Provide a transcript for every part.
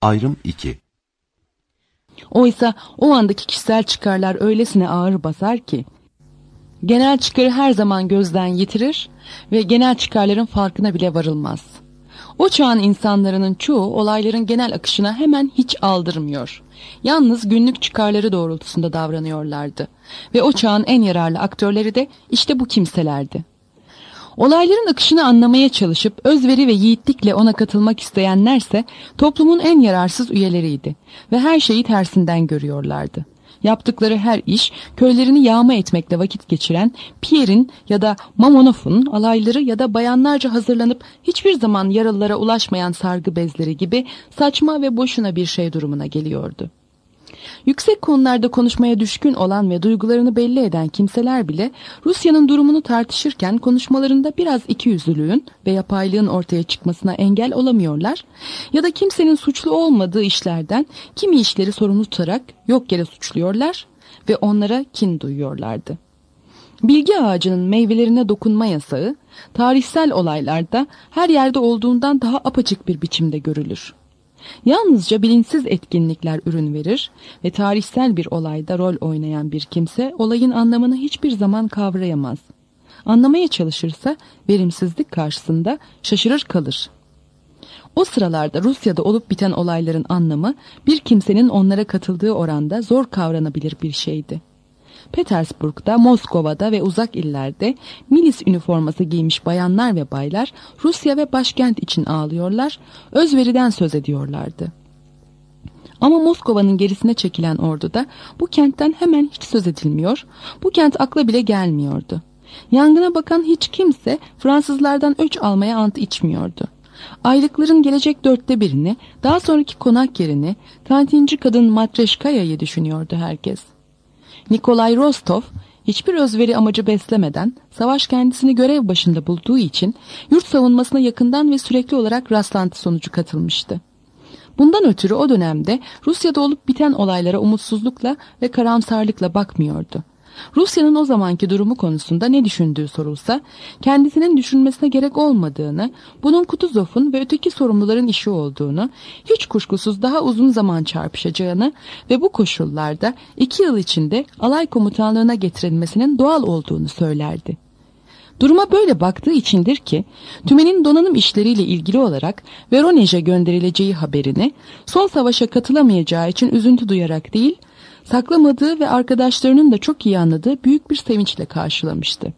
Ayrım 2. Oysa o andaki kişisel çıkarlar öylesine ağır basar ki, genel çıkarı her zaman gözden yitirir ve genel çıkarların farkına bile varılmaz. O çağın insanların çoğu olayların genel akışına hemen hiç aldırmıyor. Yalnız günlük çıkarları doğrultusunda davranıyorlardı. Ve o çağın en yararlı aktörleri de işte bu kimselerdi. Olayların akışını anlamaya çalışıp özveri ve yiğitlikle ona katılmak isteyenlerse toplumun en yararsız üyeleriydi ve her şeyi tersinden görüyorlardı. Yaptıkları her iş köylerini yağma etmekle vakit geçiren Pierre'in ya da Mamonov'un alayları ya da bayanlarca hazırlanıp hiçbir zaman yaralılara ulaşmayan sargı bezleri gibi saçma ve boşuna bir şey durumuna geliyordu. Yüksek konularda konuşmaya düşkün olan ve duygularını belli eden kimseler bile Rusya'nın durumunu tartışırken konuşmalarında biraz ikiyüzlülüğün ve yapaylığın ortaya çıkmasına engel olamıyorlar ya da kimsenin suçlu olmadığı işlerden kimi işleri sorumlu tutarak yok yere suçluyorlar ve onlara kin duyuyorlardı. Bilgi ağacının meyvelerine dokunma yasağı tarihsel olaylarda her yerde olduğundan daha apaçık bir biçimde görülür. Yalnızca bilinçsiz etkinlikler ürün verir ve tarihsel bir olayda rol oynayan bir kimse olayın anlamını hiçbir zaman kavrayamaz. Anlamaya çalışırsa verimsizlik karşısında şaşırır kalır. O sıralarda Rusya'da olup biten olayların anlamı bir kimsenin onlara katıldığı oranda zor kavranabilir bir şeydi. Petersburg'da, Moskova'da ve uzak illerde milis üniforması giymiş bayanlar ve baylar Rusya ve başkent için ağlıyorlar, özveriden söz ediyorlardı. Ama Moskova'nın gerisine çekilen orduda bu kentten hemen hiç söz edilmiyor, bu kent akla bile gelmiyordu. Yangına bakan hiç kimse Fransızlardan öç almaya ant içmiyordu. Aylıkların gelecek 1/4'ini, daha sonraki konak yerini, kantinci kadın Matreşkaya'yı düşünüyordu herkes. Nikolay Rostov hiçbir özveri amacı beslemeden savaş kendisini görev başında bulduğu için yurt savunmasına yakından ve sürekli olarak rastlantı sonucu katılmıştı. Bundan ötürü o dönemde Rusya'da olup biten olaylara umutsuzlukla ve karamsarlıkla bakmıyordu. Rusya'nın o zamanki durumu konusunda ne düşündüğü sorulsa kendisinin düşünmesine gerek olmadığını, bunun Kutuzov'un ve öteki sorumluların işi olduğunu, hiç kuşkusuz daha uzun zaman çarpışacağını ve bu koşullarda 2 yıl içinde alay komutanlığına getirilmesinin doğal olduğunu söylerdi. Duruma böyle baktığı içindir ki tümenin donanım işleriyle ilgili olarak Voronezh'e gönderileceği haberini son savaşa katılamayacağı için üzüntü duyarak değil, saklamadığı ve arkadaşlarının da çok iyi anladığı büyük bir sevinçle karşılamıştı.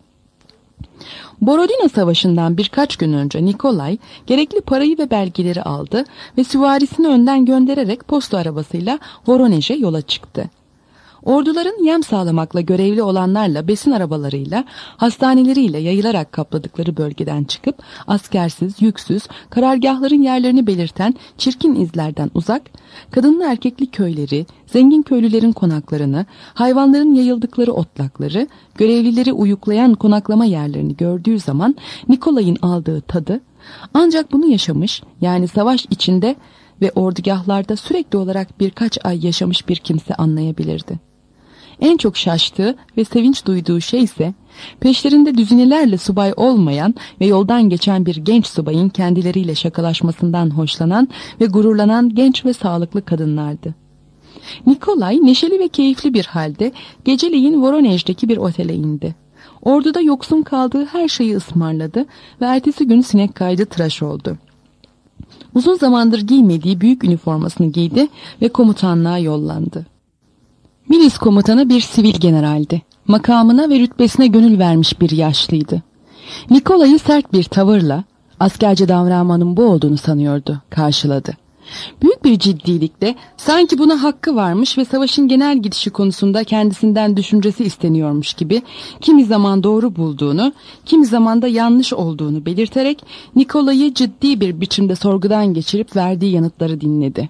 Borodino Savaşı'ndan birkaç gün önce Nikolay gerekli parayı ve belgeleri aldı ve süvarisini önden göndererek posta arabasıyla Voronezh'e yola çıktı. Orduların yem sağlamakla görevli olanlarla besin arabalarıyla, hastaneleriyle yayılarak kapladıkları bölgeden çıkıp askersiz, yüksüz, karargahların yerlerini belirten çirkin izlerden uzak, kadınlı erkekli köyleri, zengin köylülerin konaklarını, hayvanların yayıldıkları otlakları, görevlileri uyuklayan konaklama yerlerini gördüğü zaman Nikolay'ın aldığı tadı, ancak bunu yaşamış, yani savaş içinde ve ordugahlarda sürekli olarak birkaç ay yaşamış bir kimse anlayabilirdi. En çok şaştığı ve sevinç duyduğu şey ise peşlerinde düzinelerle subay olmayan ve yoldan geçen bir genç subayın kendileriyle şakalaşmasından hoşlanan ve gururlanan genç ve sağlıklı kadınlardı. Nikolay neşeli ve keyifli bir halde geceleyin Voronezh'deki bir otele indi. Orduda yoksun kaldığı her şeyi ısmarladı ve ertesi gün sinek kaydı tıraş oldu. Uzun zamandır giymediği büyük üniformasını giydi ve komutanlığa yollandı. Milis komutanı bir sivil generaldi. Makamına ve rütbesine gönül vermiş bir yaşlıydı. Nikolay'ı sert bir tavırla, askerce davranmanın bu olduğunu sanıyordu, karşıladı. Büyük bir ciddilikle sanki buna hakkı varmış ve savaşın genel gidişi konusunda kendisinden düşüncesi isteniyormuş gibi kimi zaman doğru bulduğunu, kimi zaman da yanlış olduğunu belirterek Nikolay'ı ciddi bir biçimde sorgudan geçirip verdiği yanıtları dinledi.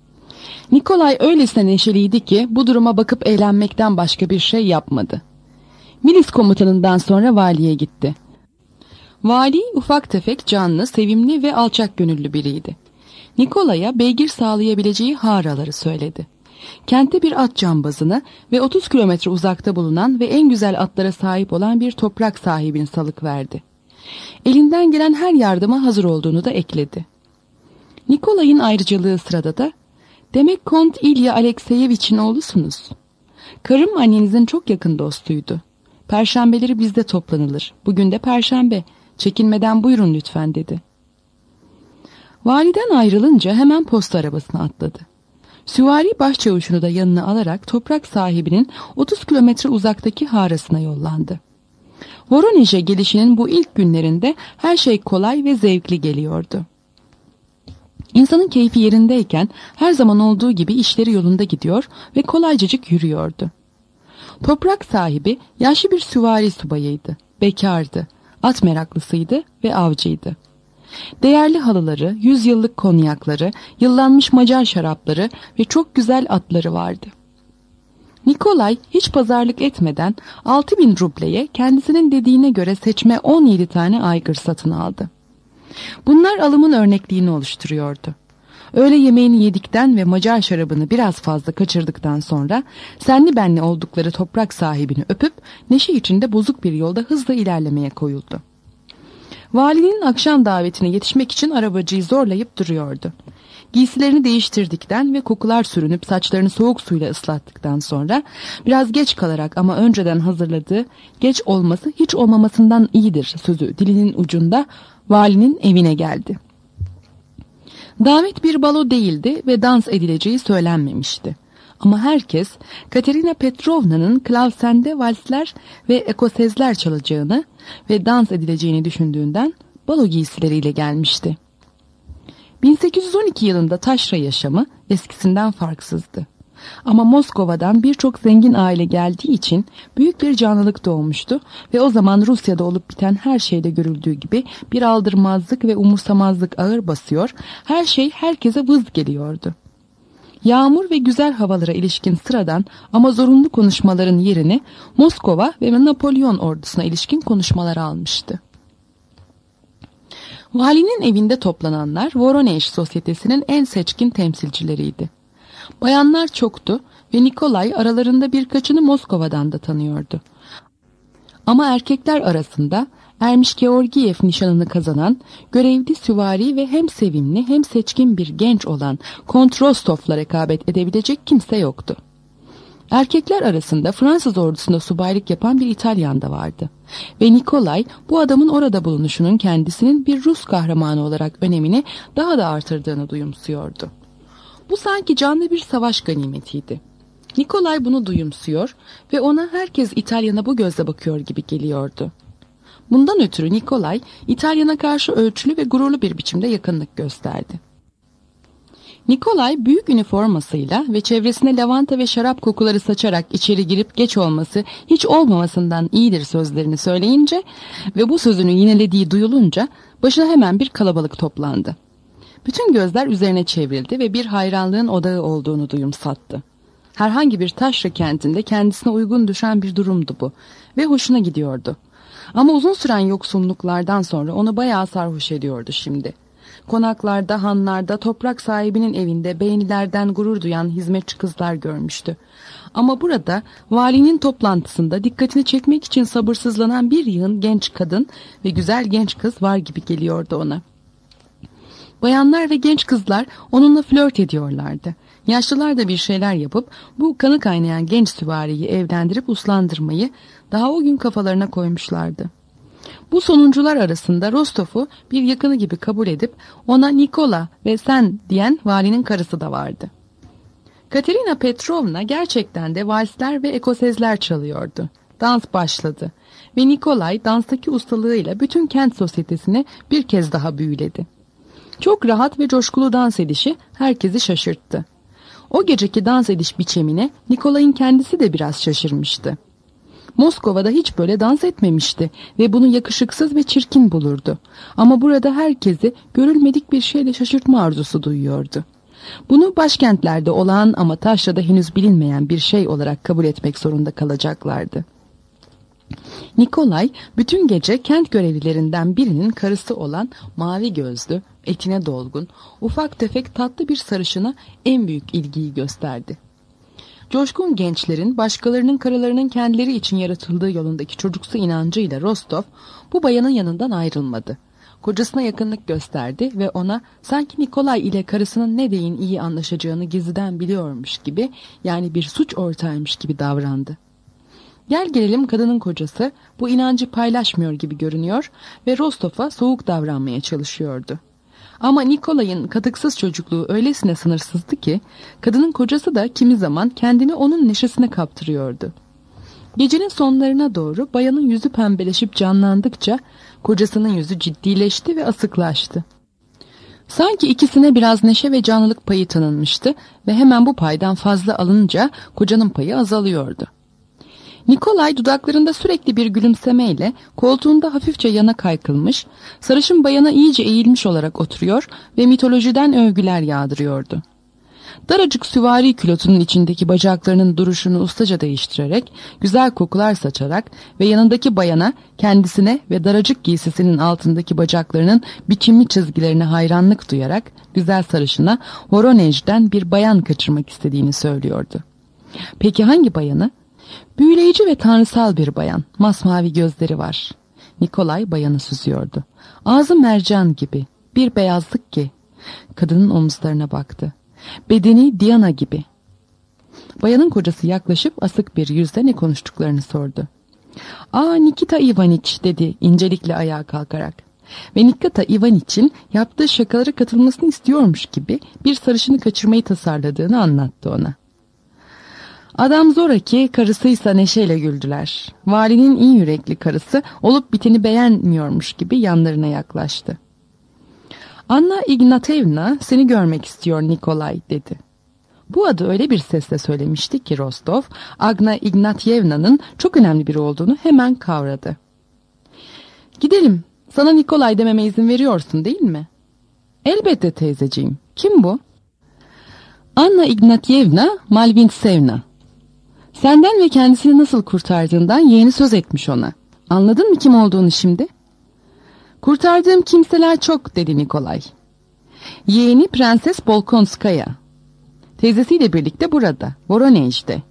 Nikolay öylesine neşeliydi ki bu duruma bakıp eğlenmekten başka bir şey yapmadı. Milis komutanından sonra valiye gitti. Vali ufak tefek, canlı, sevimli ve alçak gönüllü biriydi. Nikolay'a beygir sağlayabileceği haraları söyledi. Kente bir at cambazını ve 30 kilometre uzakta bulunan ve en güzel atlara sahip olan bir toprak sahibini salık verdi. Elinden gelen her yardıma hazır olduğunu da ekledi. Nikolay'ın ayrıcalığı sırada da Demek Kont İlya Alekseyeviç'in oğlusunuz. Karım annenizin çok yakın dostuydu. Perşembeleri bizde toplanılır. Bugün de perşembe. Çekinmeden buyurun lütfen dedi. Validen ayrılınca hemen posta arabasına atladı. Süvari başçavuşunu da yanına alarak toprak sahibinin 30 kilometre uzaktaki harasına yollandı. Voronezh'e gelişinin bu ilk günlerinde her şey kolay ve zevkli geliyordu. İnsanın keyfi yerindeyken her zaman olduğu gibi işleri yolunda gidiyor ve kolaycacık yürüyordu. Toprak sahibi yaşlı bir süvari subayıydı, bekardı, at meraklısıydı ve avcıydı. Değerli halıları, 100 yıllık konyakları, yıllanmış Macar şarapları ve çok güzel atları vardı. Nikolay hiç pazarlık etmeden 6.000 rubleye kendisinin dediğine göre seçme 17 tane aygır satın aldı. Bunlar alımın örnekliğini oluşturuyordu. Öğle yemeğini yedikten ve Macar şarabını biraz fazla kaçırdıktan sonra senli benli oldukları toprak sahibini öpüp neşe içinde bozuk bir yolda hızla ilerlemeye koyuldu. Valinin akşam davetine yetişmek için arabacıyı zorlayıp duruyordu. Giysilerini değiştirdikten ve kokular sürünüp saçlarını soğuk suyla ıslattıktan sonra biraz geç kalarak ama önceden hazırladığı geç olması hiç olmamasından iyidir sözü dilinin ucunda valinin evine geldi. Davet bir balo değildi ve dans edileceği söylenmemişti. Ama herkes Katerina Petrovna'nın klavsende valsler ve ekosezler çalacağını ve dans edileceğini düşündüğünden balo giysileriyle gelmişti. 1812 yılında taşra yaşamı eskisinden farksızdı. Ama Moskova'dan birçok zengin aile geldiği için büyük bir canlılık doğmuştu ve o zaman Rusya'da olup biten her şeyde görüldüğü gibi bir aldırmazlık ve umursamazlık ağır basıyor, her şey herkese vız geliyordu. Yağmur ve güzel havalara ilişkin sıradan ama zorunlu konuşmaların yerini Moskova ve Napolyon ordusuna ilişkin konuşmalar almıştı. Valinin evinde toplananlar Voronezh sosyetesinin en seçkin temsilcileriydi. Bayanlar çoktu ve Nikolay aralarında birkaçını Moskova'dan da tanıyordu. Ama erkekler arasında Ermiş Georgiyev nişanını kazanan, görevli süvari ve hem sevimli hem seçkin bir genç olan Kont Rostov'la rekabet edebilecek kimse yoktu. Erkekler arasında Fransız ordusunda subaylık yapan bir İtalyan da vardı. Ve Nikolay bu adamın orada bulunuşunun kendisinin bir Rus kahramanı olarak önemini daha da artırdığını duyumsuyordu. Bu sanki canlı bir savaş ganimetiydi. Nikolay bunu duyumsuyor ve ona herkes İtalyan'a bu gözle bakıyor gibi geliyordu. Bundan ötürü Nikolay İtalyan'a karşı ölçülü ve gururlu bir biçimde yakınlık gösterdi. Nikolay büyük üniformasıyla ve çevresine lavanta ve şarap kokuları saçarak içeri girip geç olması hiç olmamasından iyidir sözlerini söyleyince ve bu sözünü yinelediği duyulunca başına hemen bir kalabalık toplandı. Bütün gözler üzerine çevrildi ve bir hayranlığın odağı olduğunu duyumsattı. Herhangi bir taşra kentinde kendisine uygun düşen bir durumdu bu ve hoşuna gidiyordu. Ama uzun süren yoksunluklardan sonra onu bayağı sarhoş ediyordu şimdi. Konaklarda, hanlarda, toprak sahibinin evinde beynilerden gurur duyan hizmetçi kızlar görmüştü. Ama burada valinin toplantısında dikkatini çekmek için sabırsızlanan bir yığın genç kadın ve güzel genç kız var gibi geliyordu ona. Bayanlar ve genç kızlar onunla flört ediyorlardı. Yaşlılar da bir şeyler yapıp bu kanı kaynayan genç süvariyi evlendirip uslandırmayı daha o gün kafalarına koymuşlardı. Bu sonuncular arasında Rostov'u bir yakını gibi kabul edip ona Nikola ve sen diyen valinin karısı da vardı. Katerina Petrovna gerçekten de valsler ve ekosezler çalıyordu. Dans başladı ve Nikolay danstaki ustalığıyla bütün kent sosyetesini bir kez daha büyüledi. Çok rahat ve coşkulu dans edişi herkesi şaşırttı. O geceki dans ediş biçimine Nikolay'ın kendisi de biraz şaşırmıştı. Moskova'da hiç böyle dans etmemişti ve bunu yakışıksız ve çirkin bulurdu. Ama burada herkesi görülmedik bir şeyle şaşırtma arzusu duyuyordu. Bunu başkentlerde olağan ama taşrada henüz bilinmeyen bir şey olarak kabul etmek zorunda kalacaklardı. Nikolay bütün gece kent görevlilerinden birinin karısı olan mavi gözlü, etine dolgun, ufak tefek tatlı bir sarışına en büyük ilgiyi gösterdi. Coşkun gençlerin başkalarının karılarının kendileri için yaratıldığı yolundaki çocuksu inancıyla Rostov bu bayanın yanından ayrılmadı. Kocasına yakınlık gösterdi ve ona sanki Nikolay ile karısının ne deyin iyi anlaşacağını gizliden biliyormuş gibi, yani bir suç ortağıymış gibi davrandı. Gel gelelim kadının kocası bu inancı paylaşmıyor gibi görünüyor ve Rostov'a soğuk davranmaya çalışıyordu. Ama Nikolay'ın katıksız çocukluğu öylesine sınırsızdı ki kadının kocası da kimi zaman kendini onun neşesine kaptırıyordu. Gecenin sonlarına doğru bayanın yüzü pembeleşip canlandıkça kocasının yüzü ciddileşti ve asıklaştı. Sanki ikisine biraz neşe ve canlılık payı tanınmıştı ve hemen bu paydan fazla alınca kocanın payı azalıyordu. Nikolay dudaklarında sürekli bir gülümsemeyle koltuğunda hafifçe yana kaykılmış, sarışın bayana iyice eğilmiş olarak oturuyor ve mitolojiden övgüler yağdırıyordu. Daracık süvari külotunun içindeki bacaklarının duruşunu ustaca değiştirerek, güzel kokular saçarak ve yanındaki bayana, kendisine ve daracık giysisinin altındaki bacaklarının biçimli çizgilerine hayranlık duyarak, güzel sarışına Voronezh'den bir bayan kaçırmak istediğini söylüyordu. Peki hangi bayanı? Büyüleyici ve tanrısal bir bayan, masmavi gözleri var. Nikolay bayanı süzüyordu. Ağzı mercan gibi, bir beyazlık ki. Kadının omuzlarına baktı. Bedeni Diana gibi. Bayanın kocası yaklaşıp asık bir yüzle ne konuştuklarını sordu. "Aa, Nikita Ivaniç," dedi incelikle ayağa kalkarak. Ve Nikita Ivaniç'in yaptığı şakalara katılmasını istiyormuş gibi bir sarışını kaçırmayı tasarladığını anlattı ona. Adam zoraki, karısıysa neşeyle güldüler. Valinin iyi yürekli karısı olup biteni beğenmiyormuş gibi yanlarına yaklaştı. "Anna Ignatevna seni görmek istiyor Nikolay," dedi. Bu adı öyle bir sesle söylemişti ki Rostov, Agna Ignatyevna'nın çok önemli biri olduğunu hemen kavradı. "Gidelim, sana Nikolay dememe izin veriyorsun değil mi?" "Elbette teyzeciğim. Kim bu?" "Anna Ignatyevna Malvintsevna. Senden ve kendisini nasıl kurtardığından yeğeni söz etmiş ona. Anladın mı kim olduğunu şimdi?" "Kurtardığım kimseler çok," dedi Nikolay. "Yeğeni Prenses Bolkonskaya. Teyzesiyle birlikte burada, Voronezh'de."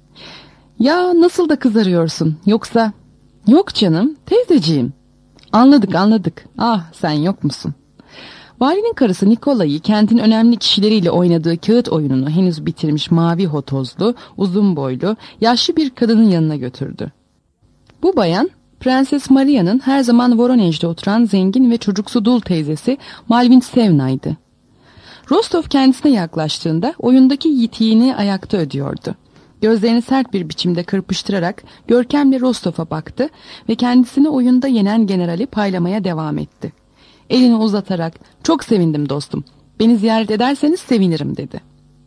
"Ya nasıl da kızarıyorsun, yoksa?" "Yok canım, teyzeciğim." Anladık. Ah, sen yok musun?" Valinin karısı Nikolay'ı kentin önemli kişileriyle oynadığı kağıt oyununu henüz bitirmiş mavi hotozlu, uzun boylu, yaşlı bir kadının yanına götürdü. Bu bayan, Prenses Maria'nın her zaman Voronezh'de oturan zengin ve çocuksu dul teyzesi Malvintsevna'ydı. Rostov kendisine yaklaştığında oyundaki yitiğini ayakta ödüyordu. Gözlerini sert bir biçimde kırpıştırarak görkemli Rostov'a baktı ve kendisini oyunda yenen generali paylamaya devam etti. Elini uzatarak "Çok sevindim dostum. Beni ziyaret ederseniz sevinirim," dedi.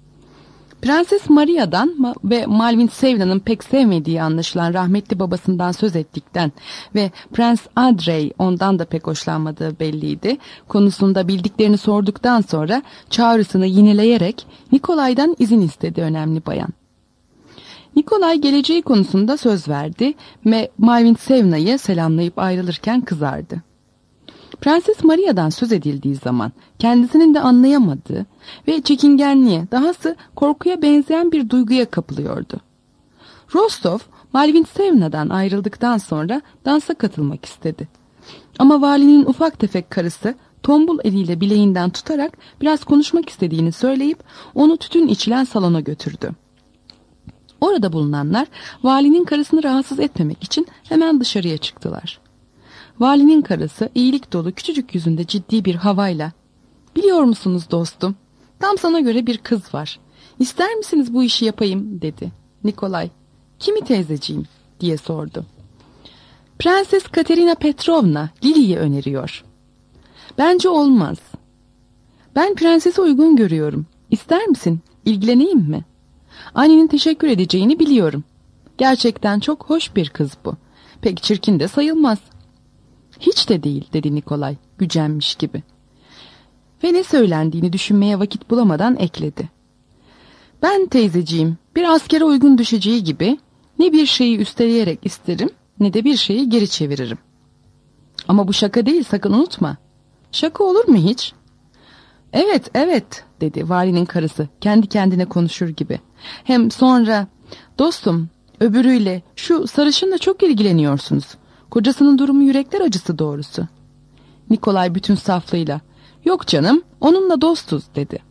Prenses Maria'dan ve Malvintsevna'nın pek sevmediği anlaşılan rahmetli babasından söz ettikten ve Prens Andrei ondan da pek hoşlanmadığı belliydi. Konusunda bildiklerini sorduktan sonra çağrısını yineleyerek Nikolay'dan izin istedi önemli bayan. Nikolay geleceği konusunda söz verdi ve Malvintsevna'yı selamlayıp ayrılırken kızardı. Prenses Maria'dan söz edildiği zaman kendisinin de anlayamadığı ve çekingenliğe, dahası korkuya benzeyen bir duyguya kapılıyordu. Rostov, Malvintsevna'dan ayrıldıktan sonra dansa katılmak istedi. Ama valinin ufak tefek karısı tombul eliyle bileğinden tutarak biraz konuşmak istediğini söyleyip onu tütün içilen salona götürdü. Orada bulunanlar valinin karısını rahatsız etmemek için hemen dışarıya çıktılar. Valinin karısı iyilik dolu küçücük yüzünde ciddi bir havayla "Biliyor musunuz dostum, tam sana göre bir kız var. İster misiniz bu işi yapayım?" dedi. Nikolay, "Kimi teyzeciğim?" diye sordu. "Prenses Katerina Petrovna Lili'yi öneriyor." "Bence olmaz." "Ben prensesi uygun görüyorum. İster misin? İlgileneyim mi? Annenin teşekkür edeceğini biliyorum. Gerçekten çok hoş bir kız bu. Pek çirkin de sayılmaz." "Hiç de değil," dedi Nikolay gücenmiş gibi. Ve ne söylendiğini düşünmeye vakit bulamadan ekledi. "Ben teyzeciğim bir askere uygun düşeceği gibi ne bir şeyi üsteleyerek isterim ne de bir şeyi geri çeviririm." "Ama bu şaka değil, sakın unutma." "Şaka olur mu hiç?" Evet," dedi valinin karısı kendi kendine konuşur gibi. "Hem sonra dostum öbürüyle şu sarışınla çok ilgileniyorsunuz. Kocasının durumu yürekler acısı doğrusu." Nikolay bütün saflığıyla. Yok canım, onunla dostuz dedi.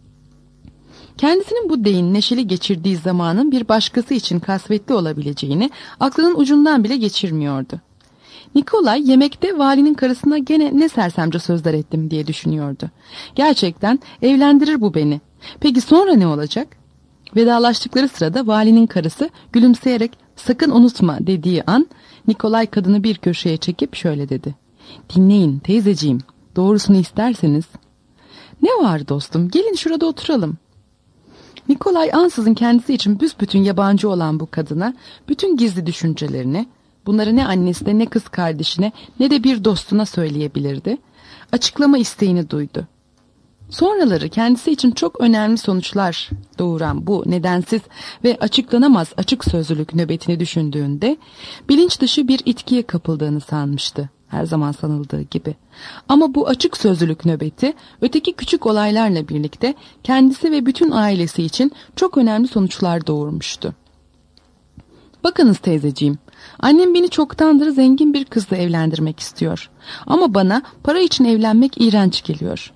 Kendisinin bu deyin neşeli geçirdiği zamanın bir başkası için kasvetli olabileceğini aklının ucundan bile geçirmiyordu. Nikolay yemekte valinin karısına gene ne sersemce sözler ettim diye düşünüyordu. Gerçekten evlendirir bu beni. Peki sonra ne olacak? Vedalaştıkları sırada valinin karısı gülümseyerek sakın unutma dediği an Nikolay kadını bir köşeye çekip şöyle dedi. Dinleyin teyzeciğim, doğrusunu isterseniz. Ne var dostum, gelin şurada oturalım. Nikolay ansızın kendisi için büsbütün yabancı olan bu kadına bütün gizli düşüncelerini, bunları ne annesine ne kız kardeşine ne de bir dostuna söyleyebilirdi. Açıklama isteğini duydu. Sonraları kendisi için çok önemli sonuçlar doğuran bu nedensiz ve açıklanamaz açık sözlülük nöbetini düşündüğünde bilinç dışı bir itkiye kapıldığını sanmıştı. Her zaman sanıldığı gibi. Ama bu açık sözlülük nöbeti öteki küçük olaylarla birlikte kendisi ve bütün ailesi için çok önemli sonuçlar doğurmuştu. Bakınız teyzeciğim, annem beni çoktandır zengin bir kızla evlendirmek istiyor. Ama bana para için evlenmek iğrenç geliyor.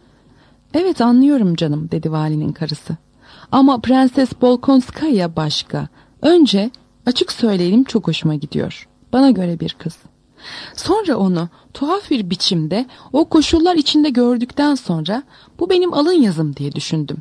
Evet anlıyorum canım dedi valinin karısı. Ama Prenses Bolkonskaya başka. Önce açık söyleyelim çok hoşuma gidiyor. Bana göre bir kız. Sonra onu tuhaf bir biçimde o koşullar içinde gördükten sonra bu benim alın yazım diye düşündüm.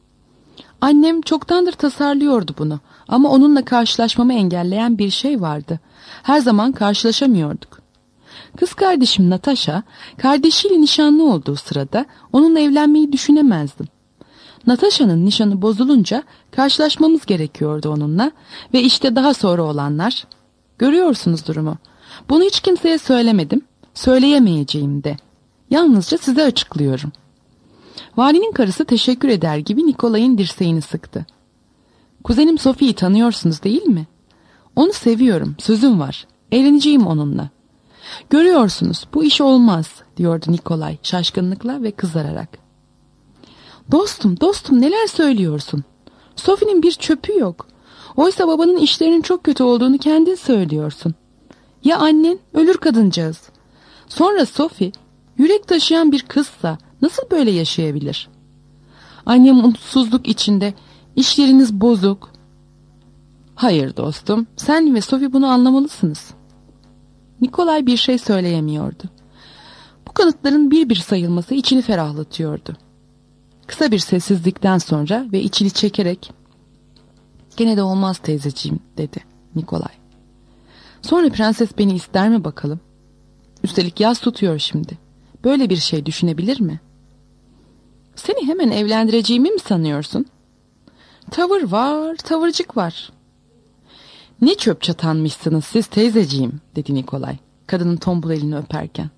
Annem çoktandır tasarlıyordu bunu ama onunla karşılaşmamı engelleyen bir şey vardı. Her zaman karşılaşamıyorduk. Kız kardeşim Natasha, kardeşiyle nişanlı olduğu sırada onunla evlenmeyi düşünemezdim. Natasha'nın nişanı bozulunca karşılaşmamız gerekiyordu onunla ve işte daha sonra olanlar. Görüyorsunuz durumu. Bunu hiç kimseye söylemedim, söyleyemeyeceğim de. Yalnızca size açıklıyorum. Valinin karısı teşekkür eder gibi Nikolay'ın dirseğini sıktı. Kuzenim Sophie'yi tanıyorsunuz değil mi? Onu seviyorum, sözüm var. Evleneceğim onunla. Görüyorsunuz bu iş olmaz diyordu Nikolay şaşkınlıkla ve kızararak. Dostum neler söylüyorsun? Sophie'nin bir çöpü yok. Oysa babanın işlerinin çok kötü olduğunu kendin söylüyorsun. Ya annen ölür kadıncağız. Sonra Sophie yürek taşıyan bir kızsa nasıl böyle yaşayabilir? Annem mutsuzluk içinde, işleriniz bozuk. Hayır dostum, sen ve Sophie bunu anlamalısınız. Nikolay bir şey söyleyemiyordu. Bu kanıtların bir bir sayılması içini ferahlatıyordu. Kısa bir sessizlikten sonra ve içini çekerek "Gene de olmaz teyzeciğim" dedi Nikolay. "Sonra prenses beni ister mi bakalım? Üstelik yaz tutuyor şimdi. Böyle bir şey düşünebilir mi? Seni hemen evlendireceğimi mi sanıyorsun? Tavır var, tavırcık var." "Ne çöp çatanmışsınız siz teyzeciğim" dedi Nikolay, kadının tombul elini öperken.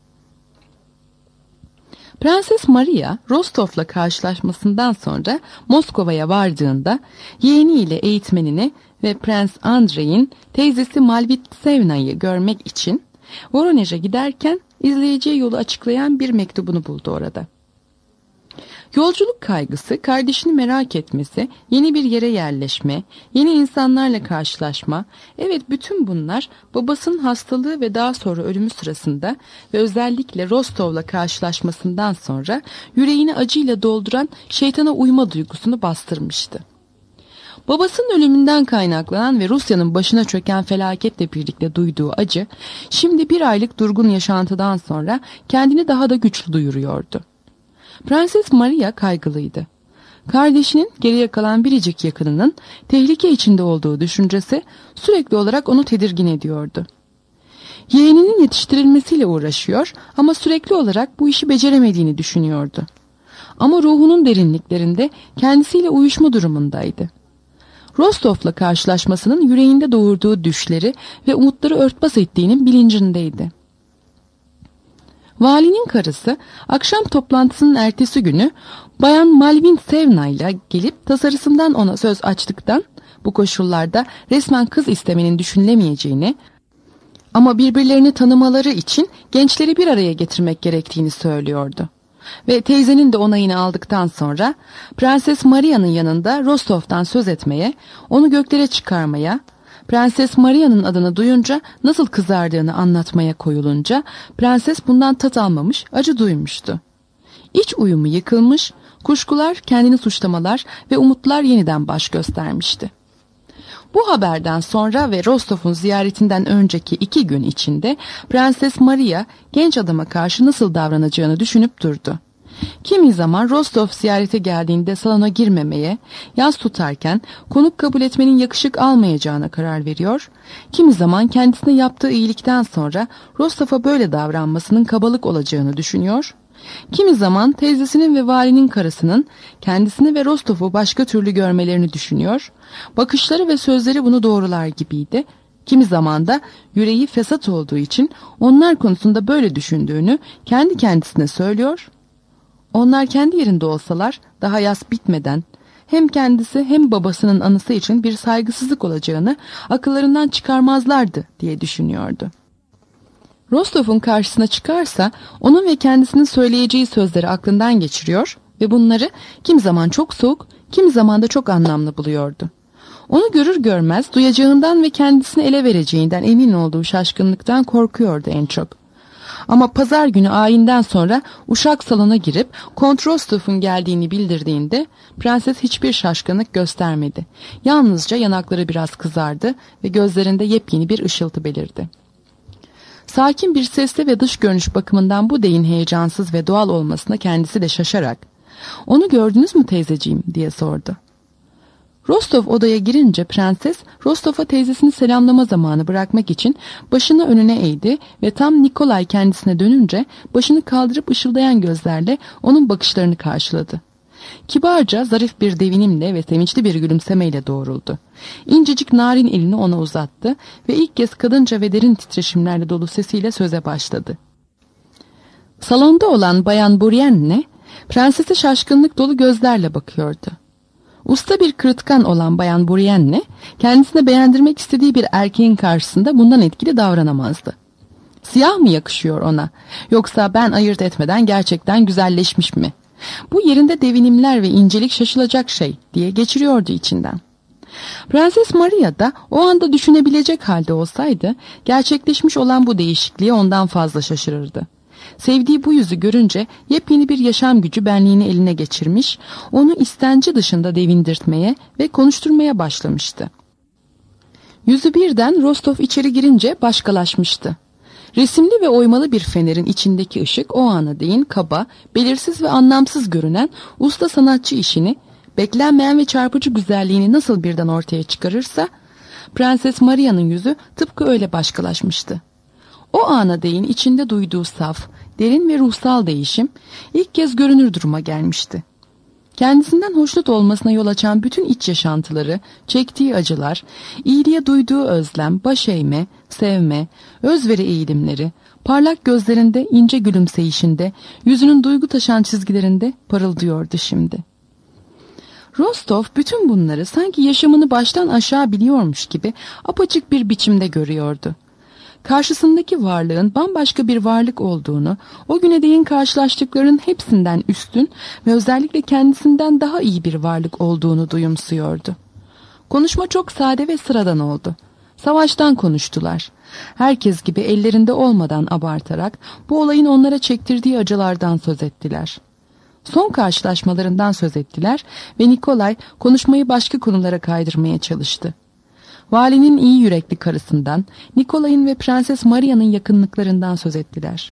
Prenses Maria, Rostov'la karşılaşmasından sonra Moskova'ya vardığında yeğeniyle eğitmenini ve Prens Andrei'in teyzesi Malvitsevna'yı görmek için Voronezh'e giderken izleyeceği yolu açıklayan bir mektubunu buldu orada. Yolculuk kaygısı, kardeşini merak etmesi, yeni bir yere yerleşme, yeni insanlarla karşılaşma, evet bütün bunlar babasının hastalığı ve daha sonra ölümü sırasında ve özellikle Rostov'la karşılaşmasından sonra yüreğini acıyla dolduran şeytana uyma duygusunu bastırmıştı. Babasının ölümünden kaynaklanan ve Rusya'nın başına çöken felaketle birlikte duyduğu acı, şimdi bir aylık durgun yaşantıdan sonra kendini daha da güçlü duyuruyordu. Prenses Maria kaygılıydı. Kardeşinin geriye kalan biricik yakınının tehlike içinde olduğu düşüncesi sürekli olarak onu tedirgin ediyordu. Yeğeninin yetiştirilmesiyle uğraşıyor ama sürekli olarak bu işi beceremediğini düşünüyordu. Ama ruhunun derinliklerinde kendisiyle uyuşma durumundaydı. Rostov'la karşılaşmasının yüreğinde doğurduğu düşleri ve umutları örtbas ettiğinin bilincindeydi. Valinin karısı akşam toplantısının ertesi günü Bayan Malvitsevna ile gelip tasarısından ona söz açtıktan bu koşullarda resmen kız istemenin düşünülemeyeceğini ama birbirlerini tanımaları için gençleri bir araya getirmek gerektiğini söylüyordu. Ve teyzenin de onayını aldıktan sonra Prenses Maria'nın yanında Rostov'dan söz etmeye, onu göklere çıkarmaya, Prenses Maria'nın adını duyunca nasıl kızardığını anlatmaya koyulunca prenses bundan tat almamış, acı duymuştu. İç uyumu yıkılmış, kuşkular, kendini suçlamalar ve umutlar yeniden baş göstermişti. Bu haberden sonra ve Rostov'un ziyaretinden önceki 2 gün içinde Prenses Maria genç adama karşı nasıl davranacağını düşünüp durdu. Kimi zaman Rostov ziyarete geldiğinde salona girmemeye, yas tutarken konuk kabul etmenin yakışık almayacağına karar veriyor, kimi zaman kendisine yaptığı iyilikten sonra Rostov'a böyle davranmasının kabalık olacağını düşünüyor, kimi zaman teyzesinin ve valinin karısının kendisini ve Rostov'u başka türlü görmelerini düşünüyor, bakışları ve sözleri bunu doğrular gibiydi. Kimi zaman da yüreği fesat olduğu için onlar konusunda böyle düşündüğünü kendi kendisine söylüyor. Onlar kendi yerinde olsalar daha yas bitmeden hem kendisi hem babasının anısı için bir saygısızlık olacağını akıllarından çıkarmazlardı diye düşünüyordu. Rostov'un karşısına çıkarsa onun ve kendisinin söyleyeceği sözleri aklından geçiriyor ve bunları kimi zaman çok soğuk, kimi zaman da çok anlamlı buluyordu. Onu görür görmez duyacağından ve kendisini ele vereceğinden emin olduğu şaşkınlıktan korkuyordu en çok. Ama pazar günü ayinden sonra uşak salona girip Kont Rostov'un geldiğini bildirdiğinde prenses hiçbir şaşkınlık göstermedi. Yalnızca yanakları biraz kızardı ve gözlerinde yepyeni bir ışıltı belirdi. Sakin bir sesle ve dış görünüş bakımından bu deyin heyecansız ve doğal olmasına kendisi de şaşarak "Onu gördünüz mü teyzeciğim?" diye sordu. Rostov odaya girince prenses Rostov'a teyzesini selamlama zamanı bırakmak için başını önüne eğdi ve tam Nikolay kendisine dönünce başını kaldırıp ışıldayan gözlerle onun bakışlarını karşıladı. Kibarca, zarif bir devinimle ve sevinçli bir gülümsemeyle doğruldu. İncecik narin elini ona uzattı ve ilk kez kadınca ve derin titreşimlerle dolu sesiyle söze başladı. Salonda olan Bayan Buryen'le prensese şaşkınlık dolu gözlerle bakıyordu. Usta bir kırıtkan olan Bayan Buryen'le kendisine beğendirmek istediği bir erkeğin karşısında bundan etkili davranamazdı. Siyah mı yakışıyor ona, yoksa ben ayırt etmeden gerçekten güzelleşmiş mi? Bu yerinde devinimler ve incelik şaşılacak şey diye geçiriyordu içinden. Prenses Maria da o anda düşünebilecek halde olsaydı gerçekleşmiş olan bu değişikliğe ondan fazla şaşırırdı. Sevdiği bu yüzü görünce yepyeni bir yaşam gücü benliğini eline geçirmiş, onu istenci dışında devindirtmeye ve konuşturmaya başlamıştı. Yüzü birden Rostov içeri girince başkalaşmıştı. Resimli ve oymalı bir fenerin içindeki ışık o ana değin kaba, belirsiz ve anlamsız görünen usta sanatçı işini, beklenmeyen ve çarpıcı güzelliğini nasıl birden ortaya çıkarırsa, Prenses Maria'nın yüzü tıpkı öyle başkalaşmıştı. O ana değin içinde duyduğu saf, derin ve ruhsal değişim ilk kez görünür duruma gelmişti. Kendisinden hoşnut olmasına yol açan bütün iç yaşantıları, çektiği acılar, iyiliğe duyduğu özlem, baş eğme, sevme, özveri eğilimleri, parlak gözlerinde, ince gülümseyişinde, yüzünün duygu taşan çizgilerinde parıldıyordu şimdi. Rostov bütün bunları sanki yaşamını baştan aşağı biliyormuş gibi apaçık bir biçimde görüyordu. Karşısındaki varlığın bambaşka bir varlık olduğunu, o güne değin karşılaştıklarının hepsinden üstün ve özellikle kendisinden daha iyi bir varlık olduğunu duyumsuyordu. Konuşma çok sade ve sıradan oldu. Savaştan konuştular. Herkes gibi ellerinde olmadan abartarak bu olayın onlara çektirdiği acılardan söz ettiler. Son karşılaşmalarından söz ettiler ve Nikolay konuşmayı başka konulara kaydırmaya çalıştı. Valinin iyi yürekli karısından, Nikolay'ın ve Prenses Maria'nın yakınlıklarından söz ettiler.